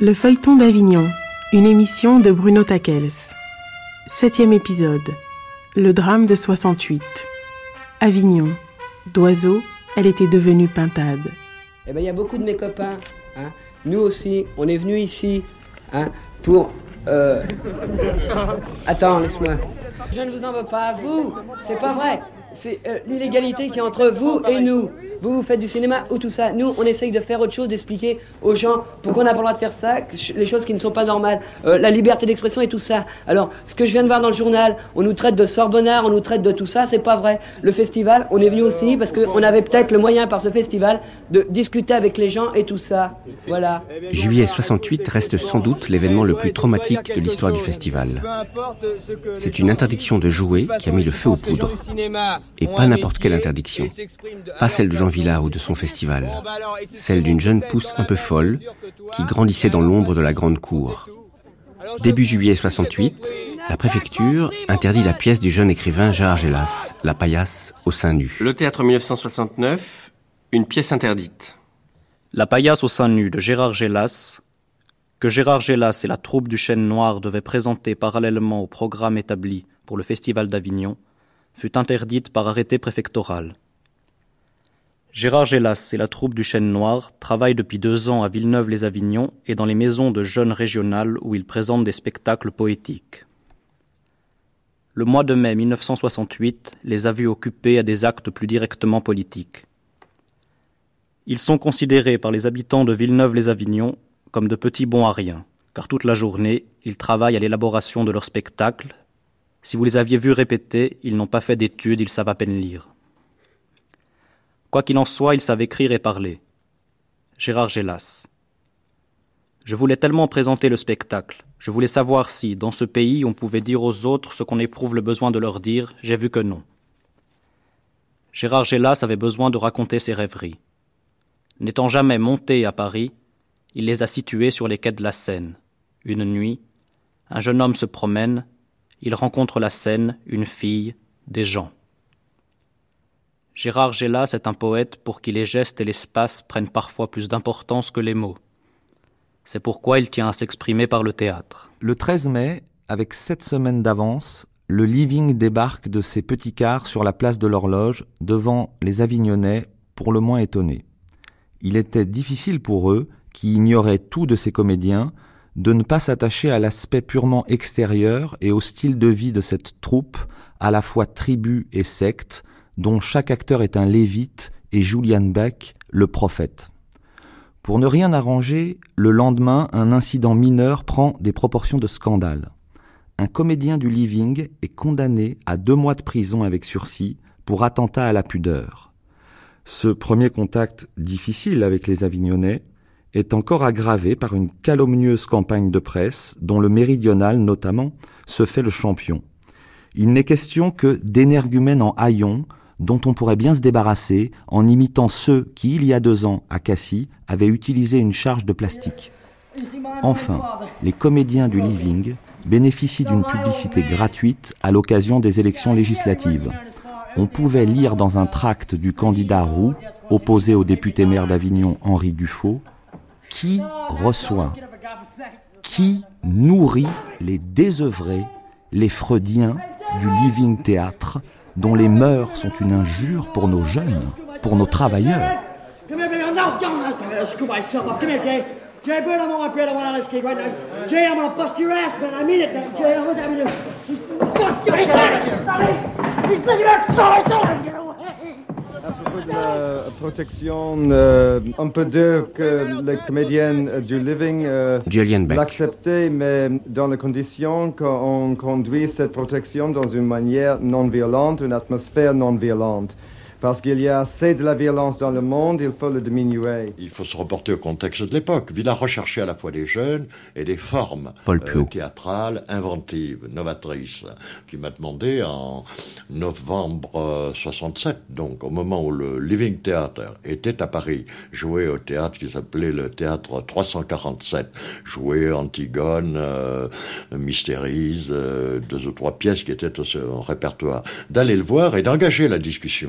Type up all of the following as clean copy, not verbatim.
Le feuilleton d'Avignon, une émission de Bruno Takels. 7e épisode. Le drame de 68. Avignon. D'oiseau, elle était devenue pintade. Eh ben, il y a beaucoup de mes copains, nous aussi, on est venus ici, pour... Attends, laisse-moi. Je ne vous en veux pas à vous, c'est pas vrai. C'est l'illégalité qui est entre vous et nous. Vous faites du cinéma ou tout ça. Nous, on essaye de faire autre chose, d'expliquer aux gens pourquoi on n'a pas le droit de faire ça, les choses qui ne sont pas normales, la liberté d'expression et tout ça. Alors, ce que je viens de voir dans le journal, on nous traite de sorbonnards, on nous traite de tout ça, c'est pas vrai. Le festival, on est venu aussi parce qu'on avait peut-être le moyen par ce festival de discuter avec les gens et tout ça. Voilà. Juillet 68 reste sans doute l'événement le plus traumatique de l'histoire du festival. C'est une interdiction de jouer qui a mis le feu aux poudres. Et pas n'importe quelle interdiction. Pas celle de Jean Vilar ou de son festival. Celle d'une jeune pousse un peu folle qui grandissait dans l'ombre de la grande cour. Début juillet 68, la préfecture interdit la pièce du jeune écrivain Gérard Gélas, La paillasse au sein nu. Le théâtre 1969, une pièce interdite. La paillasse au sein nu de Gérard Gélas, que Gérard Gélas et la troupe du Chêne Noir devaient présenter parallèlement au programme établi pour le Festival d'Avignon, fut interdite par arrêté préfectoral. Gérard Gélas et la troupe du Chêne Noir travaillent depuis 2 ans à Villeneuve-les-Avignon et dans les maisons de jeunes régionales où ils présentent des spectacles poétiques. Le mois de mai 1968 les a vus occupés à des actes plus directement politiques. Ils sont considérés par les habitants de Villeneuve-les-Avignon comme de petits bons à rien, car toute la journée, ils travaillent à l'élaboration de leurs spectacles. Si vous les aviez vus répéter, ils n'ont pas fait d'études, ils savent à peine lire. Quoi qu'il en soit, ils savent écrire et parler. Gérard Gélas. Je voulais tellement présenter le spectacle. Je voulais savoir si, dans ce pays, on pouvait dire aux autres ce qu'on éprouve le besoin de leur dire. J'ai vu que non. Gérard Gélas avait besoin de raconter ses rêveries. N'étant jamais monté à Paris, il les a situées sur les quais de la Seine. Une nuit, un jeune homme se promène, il rencontre la Seine, une fille, des gens. Gérard Gélas est un poète pour qui les gestes et l'espace prennent parfois plus d'importance que les mots. C'est pourquoi il tient à s'exprimer par le théâtre. Le 13 mai, avec 7 semaines d'avance, le Living débarque de ses petits cars sur la place de l'Horloge, devant les Avignonnais, pour le moins étonnés. Il était difficile pour eux, qui ignoraient tout de ces comédiens, de ne pas s'attacher à l'aspect purement extérieur et au style de vie de cette troupe, à la fois tribu et secte, dont chaque acteur est un lévite et Julian Beck, le prophète. Pour ne rien arranger, le lendemain, un incident mineur prend des proportions de scandale. Un comédien du Living est condamné à 2 mois de prison avec sursis pour attentat à la pudeur. Ce premier contact difficile avec les Avignonnais est encore aggravé par une calomnieuse campagne de presse dont le Méridional, notamment, se fait le champion. Il n'est question que d'énergumènes en haillons dont on pourrait bien se débarrasser en imitant ceux qui, il y a 2 ans, à Cassis, avaient utilisé une charge de plastique. Enfin, les comédiens du Living bénéficient d'une publicité gratuite à l'occasion des élections législatives. On pouvait lire dans un tract du candidat Roux, opposé au député maire d'Avignon Henri Dufaux, qui reçoit, qui nourrit les désœuvrés, les freudiens du Living Théâtre, dont les mœurs sont une injure pour nos jeunes, pour nos travailleurs. À propos de la protection, on peut dire que les comédiens du Living l'acceptaient, mais dans les conditions qu'on conduit cette protection dans une manière non violente, une atmosphère non violente. Parce qu'il y a assez de la violence dans le monde, il faut le diminuer. Il faut se reporter au contexte de l'époque. Villard recherchait à la fois des jeunes et des formes théâtrales, inventives, novatrices, qui m'a demandé en novembre 67, donc au moment où le Living Theatre était à Paris, jouer au théâtre qui s'appelait le théâtre 347, jouer Antigone, Mystérise, 2 ou 3 pièces qui étaient au répertoire, d'aller le voir et d'engager la discussion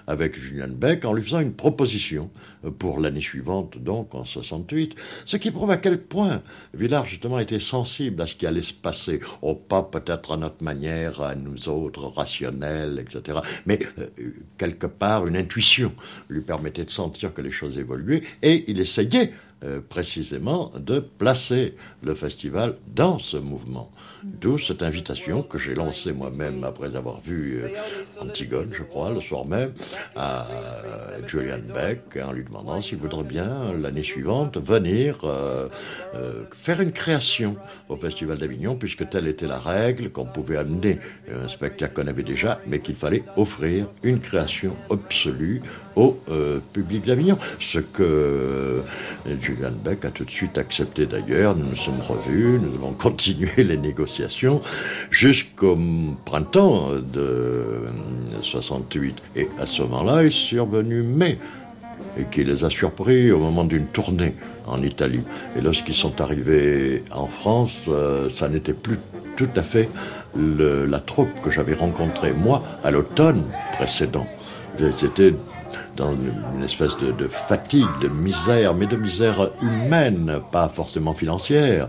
avec Julian Beck en lui faisant une proposition pour l'année suivante, donc en 68, ce qui prouve à quel point Villard justement était sensible à ce qui allait se passer, pas peut-être à notre manière, à nous autres rationnels, etc., mais quelque part une intuition lui permettait de sentir que les choses évoluaient, et il essayait précisément de placer le festival dans ce mouvement. D'où cette invitation que j'ai lancée moi-même après avoir vu Antigone, je crois, le soir même, à Julian Beck, en lui demandant s'il voudrait bien, l'année suivante, venir faire une création au Festival d'Avignon, puisque telle était la règle, qu'on pouvait amener un spectacle qu'on avait déjà, mais qu'il fallait offrir une création absolue au public d'Avignon. Ce que Julian Beck a tout de suite accepté d'ailleurs. Nous nous sommes revus, nous avons continué les négociations jusqu'au printemps de 68. Et à ce moment-là est survenu mai, et qui les a surpris au moment d'une tournée en Italie. Et lorsqu'ils sont arrivés en France, ça n'était plus tout à fait la troupe que j'avais rencontrée, moi, à l'automne précédent. C'était dans une espèce de fatigue, de misère, mais de misère humaine, pas forcément financière,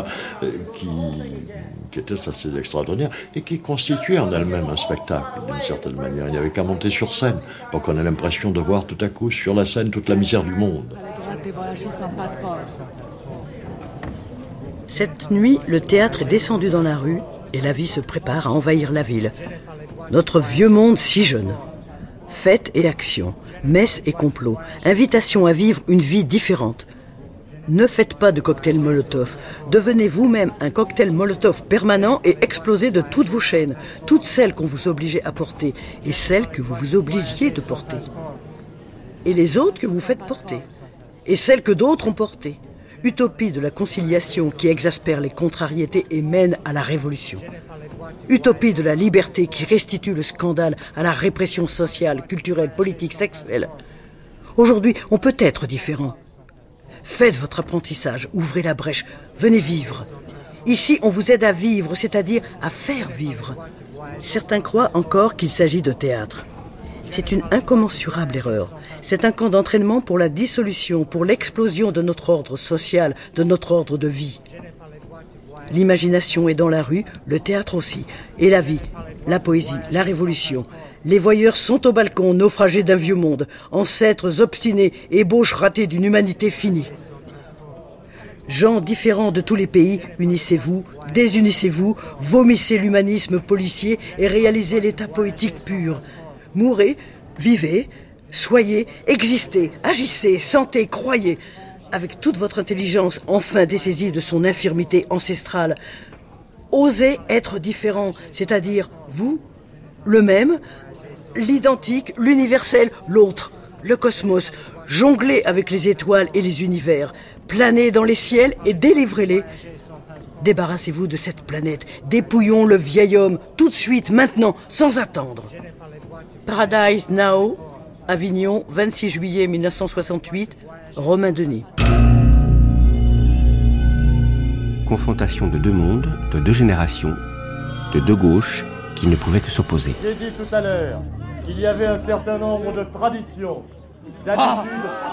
qui était assez extraordinaire et qui constituait en elle-même un spectacle, d'une certaine manière. Il n'y avait qu'à monter sur scène pour qu'on ait l'impression de voir tout à coup sur la scène toute la misère du monde. Cette nuit, le théâtre est descendu dans la rue et la vie se prépare à envahir la ville. Notre vieux monde si jeune. Fêtes et actions, messes et complots, invitation à vivre une vie différente. Ne faites pas de cocktail Molotov. Devenez vous-même un cocktail Molotov permanent et explosez de toutes vos chaînes, toutes celles qu'on vous obligeait à porter et celles que vous vous obligiez de porter. Et les autres que vous faites porter. Et celles que d'autres ont portées. Utopie de la conciliation qui exaspère les contrariétés et mène à la révolution. Utopie de la liberté qui restitue le scandale à la répression sociale, culturelle, politique, sexuelle. Aujourd'hui, on peut être différent. Faites votre apprentissage, ouvrez la brèche, venez vivre. Ici, on vous aide à vivre, c'est-à-dire à faire vivre. Certains croient encore qu'il s'agit de théâtre. C'est une incommensurable erreur. C'est un camp d'entraînement pour la dissolution, pour l'explosion de notre ordre social, de notre ordre de vie. L'imagination est dans la rue, le théâtre aussi. Et la vie, la poésie, la révolution. Les voyeurs sont au balcon, naufragés d'un vieux monde, ancêtres obstinés, ébauches ratées d'une humanité finie. Gens différents de tous les pays, unissez-vous, désunissez-vous, vomissez l'humanisme policier et réalisez l'état poétique pur. Mourez, vivez, soyez, existez, agissez, sentez, croyez. Avec toute votre intelligence enfin dessaisie de son infirmité ancestrale. Osez être différent, c'est-à-dire vous, le même, l'identique, l'universel, l'autre, le cosmos. Jonglez avec les étoiles et les univers, planez dans les ciels et délivrez-les. Débarrassez-vous de cette planète, dépouillons le vieil homme, tout de suite, maintenant, sans attendre. Paradise Now, Avignon, 26 juillet 1968, Romain Denis. Confrontation de deux mondes, de deux générations, de deux gauches qui ne pouvaient que s'opposer. J'ai dit tout à l'heure qu'il y avait un certain nombre de traditions, d'habitudes.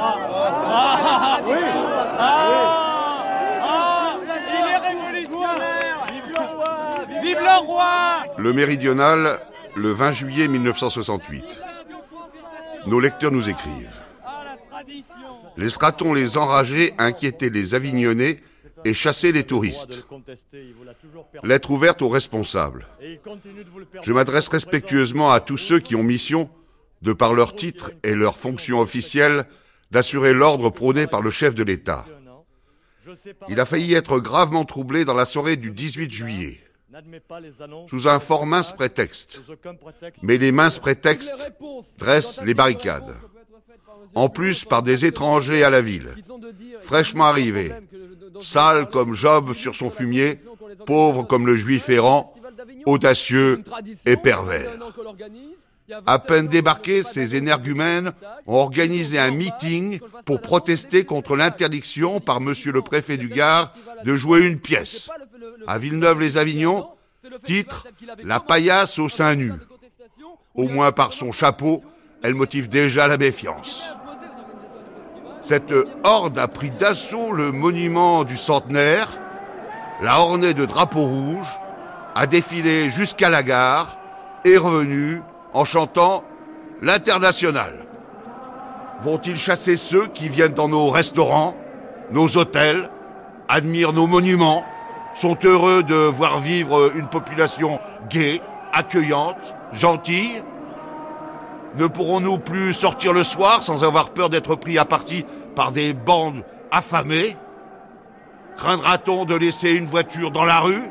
Il est révolutionnaire. Vive le roi. Vive le roi. Le Méridional, le 20 juillet 1968. Nos lecteurs nous écrivent. Laissera-t-on les enragés inquiéter les Avignonnais et chasser les touristes? Lettre ouverte aux responsables. Je m'adresse respectueusement à tous ceux qui ont mission, de par leur titre et leur fonction officielle, d'assurer l'ordre prôné par le chef de l'État. Il a failli être gravement troublé dans la soirée du 18 juillet. Sous un fort mince prétexte. Mais les minces prétextes dressent les barricades. En plus par des étrangers à la ville, fraîchement arrivés, sales comme Job sur son fumier, pauvres comme le juif errant, audacieux et pervers. À peine débarqués, ces énergumènes ont organisé un meeting pour protester contre l'interdiction par monsieur le préfet du Gard de jouer une pièce. À Villeneuve-les-Avignon, titre « La paillasse au sein nu ». Au moins par son chapeau, elle motive déjà la méfiance. Cette horde a pris d'assaut le monument du centenaire, l'a orné de drapeaux rouges, a défilé jusqu'à la gare et revenu en chantant l'Internationale. Vont-ils chasser ceux qui viennent dans nos restaurants, nos hôtels, admirent nos monuments, sont heureux de voir vivre une population gaie, accueillante, gentille? Ne pourrons-nous plus sortir le soir sans avoir peur d'être pris à partie par des bandes affamées? Craindra-t-on de laisser une voiture dans la rue?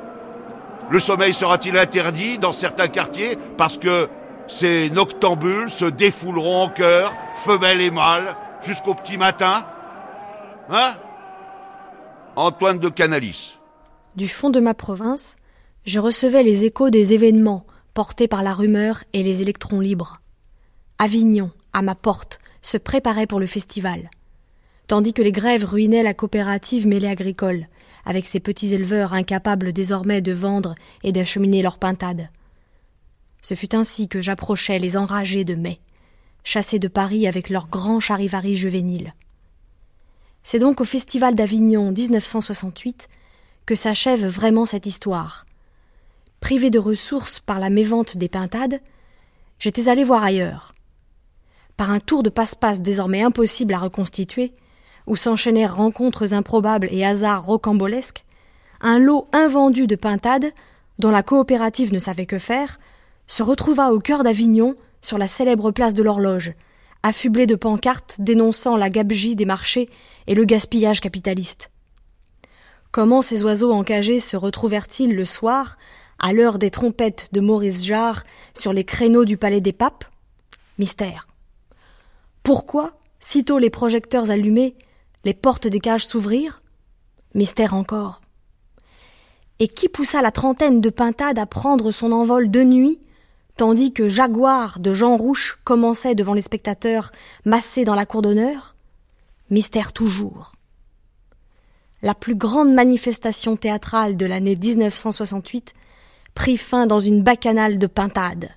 Le sommeil sera-t-il interdit dans certains quartiers parce que ces noctambules se défouleront en chœur, femelles et mâles, jusqu'au petit matin? Hein? Antoine de Canalis. Du fond de ma province, je recevais les échos des événements portés par la rumeur et les électrons libres. Avignon, à ma porte, se préparait pour le festival, tandis que les grèves ruinaient la coopérative mêlée agricole, avec ses petits éleveurs incapables désormais de vendre et d'acheminer leurs pintades. Ce fut ainsi que j'approchais les enragés de mai, chassés de Paris avec leurs grands charivaris juvéniles. C'est donc au Festival d'Avignon 1968 que s'achève vraiment cette histoire. Privé de ressources par la mévente des pintades, j'étais allé voir ailleurs. Par un tour de passe-passe désormais impossible à reconstituer, où s'enchaînèrent rencontres improbables et hasards rocambolesques, un lot invendu de pintades, dont la coopérative ne savait que faire, se retrouva au cœur d'Avignon, sur la célèbre place de l'Horloge, affublé de pancartes dénonçant la gabegie des marchés et le gaspillage capitaliste. Comment ces oiseaux encagés se retrouvèrent-ils le soir, à l'heure des trompettes de Maurice Jarre, sur les créneaux du Palais des Papes? Mystère. Pourquoi, sitôt les projecteurs allumés, les portes des cages s'ouvrirent? Mystère encore. Et qui poussa la trentaine de pintades à prendre son envol de nuit, tandis que Jaguar de Jean Rouch commençait devant les spectateurs massés dans la cour d'honneur? Mystère toujours. La plus grande manifestation théâtrale de l'année 1968 prit fin dans une bacchanale de pintades.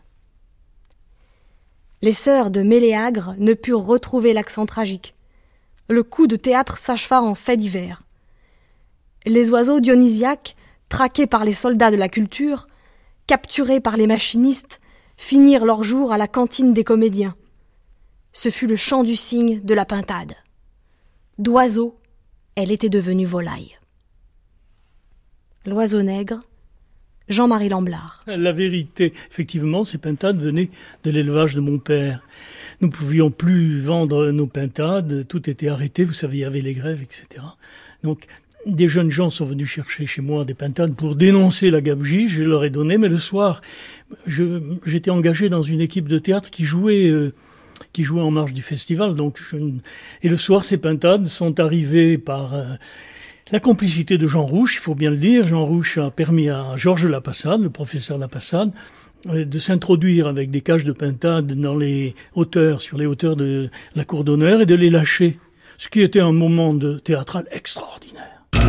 Les sœurs de Méléagre ne purent retrouver l'accent tragique. Le coup de théâtre s'acheva en fait divers. Les oiseaux dionysiaques, traqués par les soldats de la culture, capturés par les machinistes, finirent leur jour à la cantine des comédiens. Ce fut le chant du cygne de la pintade. D'oiseau, elle était devenue volaille. L'oiseau nègre, Jean-Marie Lamblard. La vérité, effectivement, ces pintades venaient de l'élevage de mon père. Nous ne pouvions plus vendre nos pintades, tout était arrêté, vous savez, il y avait les grèves, etc. Donc, des jeunes gens sont venus chercher chez moi des pintades pour dénoncer la gabegie, je leur ai donné, mais le soir, j'étais engagé dans une équipe de théâtre qui jouait en marge du festival. Et le soir, ces pintades sont arrivées par la complicité de Jean Rouch, il faut bien le dire. Jean Rouch a permis à Georges Lapassade, le professeur Lapassade, de s'introduire avec des cages de pintades dans les hauteurs, sur les hauteurs de la cour d'honneur et de les lâcher. Ce qui était un moment théâtral extraordinaire.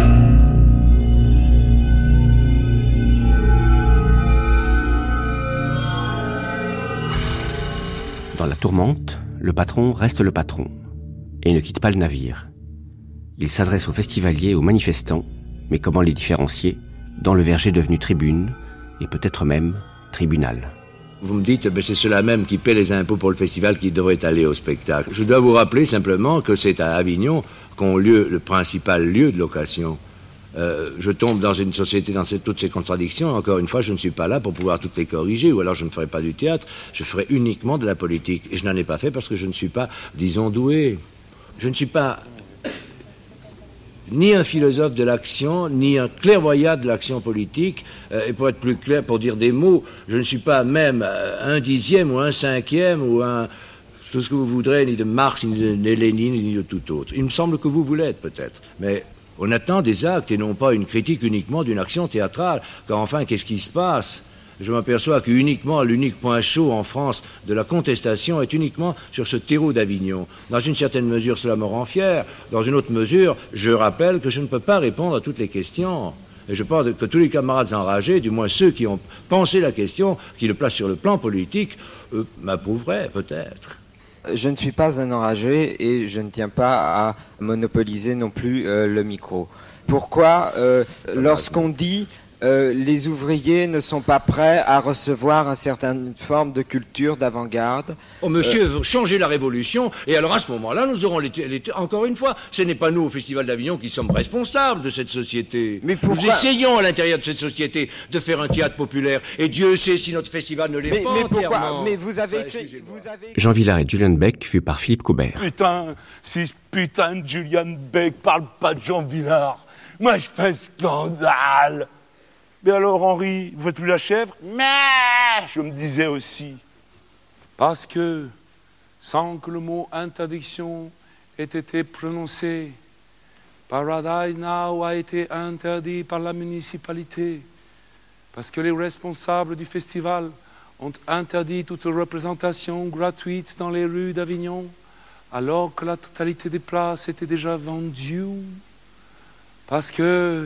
Dans la tourmente, le patron reste le patron et ne quitte pas le navire. Il s'adresse aux festivaliers et aux manifestants, mais comment les différencier dans le verger devenu tribune et peut-être même tribunal? Vous me dites, c'est ceux-là même qui paient les impôts pour le festival qui devraient aller au spectacle. Je dois vous rappeler simplement que c'est à Avignon qu'ont lieu le principal lieu de location. Je tombe dans une société dans toutes ces contradictions. Encore une fois, je ne suis pas là pour pouvoir toutes les corriger, ou alors je ne ferai pas du théâtre, je ferai uniquement de la politique. Et je n'en ai pas fait parce que je ne suis pas, disons, doué. Je ne suis pas ni un philosophe de l'action, ni un clairvoyant de l'action politique. Et pour être plus clair, pour dire des mots, je ne suis pas même un dixième ou un cinquième ou un... tout ce que vous voudrez, ni de Marx, ni de Lénine, ni de tout autre. Il me semble que vous l'êtes peut-être, mais on attend des actes et non pas une critique uniquement d'une action théâtrale. Car enfin, qu'est-ce qui se passe? Je m'aperçois que l'unique point chaud en France de la contestation est uniquement sur ce terreau d'Avignon. Dans une certaine mesure, cela me rend fier. Dans une autre mesure, je rappelle que je ne peux pas répondre à toutes les questions. Et je pense que tous les camarades enragés, du moins ceux qui ont pensé la question, qui le placent sur le plan politique, m'approuveraient peut-être. Je ne suis pas un enragé et je ne tiens pas à monopoliser non plus le micro. Pourquoi, lorsqu'on dit les ouvriers ne sont pas prêts à recevoir une certaine forme de culture d'avant-garde. Oh monsieur, changez la révolution, et alors à ce moment-là, nous aurons encore une fois, ce n'est pas nous au Festival d'Avignon qui sommes responsables de cette société. Mais pourquoi... Nous essayons à l'intérieur de cette société de faire un théâtre populaire, et Dieu sait si notre festival ne l'est pas entièrement. Mais vous avez... Jean Vilar et Julian Beck, vu par Philippe Cobert. Putain, si ce putain de Julian Beck parle pas de Jean Vilar, moi je fais scandale. Mais alors, Henri, vous faites plus la chèvre? Mais je me disais aussi. Parce que, sans que le mot interdiction ait été prononcé, Paradise Now a été interdit par la municipalité. Parce que les responsables du festival ont interdit toute représentation gratuite dans les rues d'Avignon, alors que la totalité des places était déjà vendue. Parce que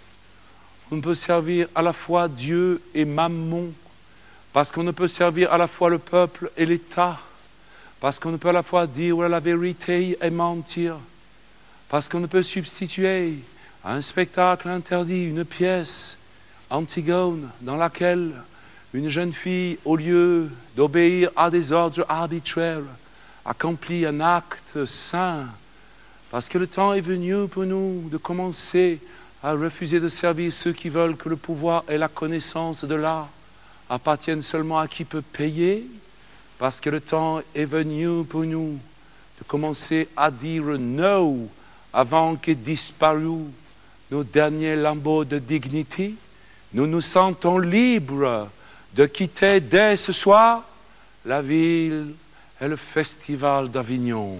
on ne peut servir à la fois Dieu et Mammon, parce qu'on ne peut servir à la fois le peuple et l'État, parce qu'on ne peut à la fois dire la vérité et mentir, parce qu'on ne peut substituer à un spectacle interdit une pièce, Antigone, dans laquelle une jeune fille, au lieu d'obéir à des ordres arbitraires, accomplit un acte saint, parce que le temps est venu pour nous de commencer à refuser de servir ceux qui veulent que le pouvoir et la connaissance de l'art appartiennent seulement à qui peut payer, parce que le temps est venu pour nous de commencer à dire non avant qu'aient disparu nos derniers lambeaux de dignité. Nous nous sentons libres de quitter dès ce soir la ville et le festival d'Avignon.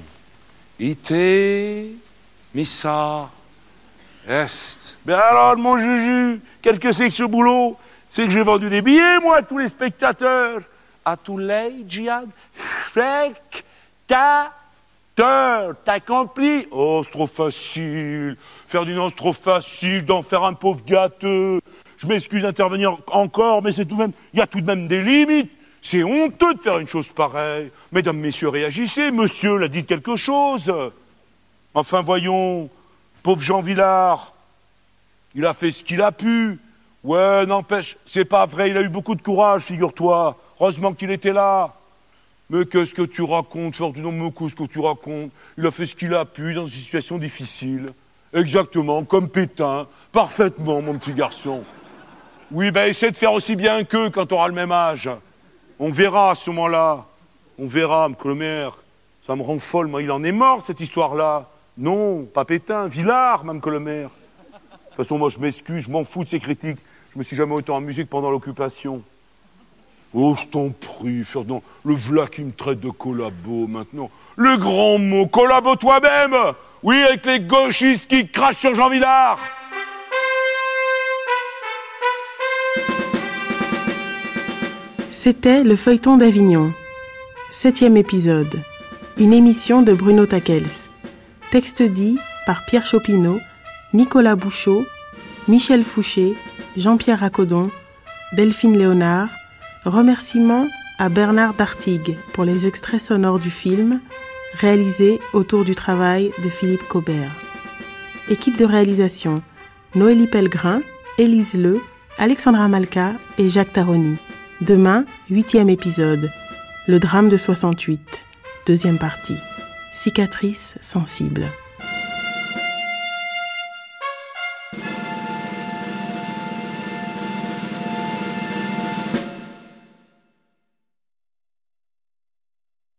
Ite, missa, est. Mais alors, mon Juju, qu'est-ce que c'est que ce boulot? C'est que j'ai vendu des billets, moi, à tous les spectateurs. À tous les, Djihad, spectateurs. T'as compris? Oh, c'est trop facile. Faire du non, c'est trop facile d'en faire un pauvre gâteux. Je m'excuse d'intervenir encore, mais c'est tout de même, il y a tout de même des limites. C'est honteux de faire une chose pareille. Mesdames, messieurs, réagissez. Monsieur l'a dit quelque chose. Enfin, voyons... Pauvre Jean Vilar, il a fait ce qu'il a pu. Ouais, n'empêche, c'est pas vrai, il a eu beaucoup de courage, figure-toi. Heureusement qu'il était là. Mais qu'est-ce que tu racontes, Ferdinand Mocou, ce que tu racontes? Il a fait ce qu'il a pu dans une situation difficile. Exactement, comme Pétain. Parfaitement, mon petit garçon. Oui, ben essaie de faire aussi bien qu'eux quand tu auras le même âge. On verra à ce moment-là. On verra, M. le maire. Ça me rend folle, moi. Il en est mort, cette histoire-là. Non, pas Pétain, Vilar, même que le maire. De toute façon, moi, je m'excuse, je m'en fous de ces critiques. Je me suis jamais autant amusé que pendant l'occupation. Oh, je t'en prie, Ferdinand, le v'là qui me traite de collabo, maintenant. Le grand mot, collabo toi-même. Oui, avec les gauchistes qui crachent sur Jean Vilar. C'était le feuilleton d'Avignon. 7e épisode. Une émission de Bruno Takels. Texte dit par Pierre Chopineau, Nicolas Bouchot, Michel Fouché, Jean-Pierre Racodon, Delphine Léonard. Remerciements à Bernard Dartigue pour les extraits sonores du film, réalisé autour du travail de Philippe Cobert. Équipe de réalisation, Noélie Pellegrin, Élise Le, Alexandra Malka et Jacques Taroni. Demain, 8e épisode. Le drame de 68. 2e partie. Cicatrice sensible.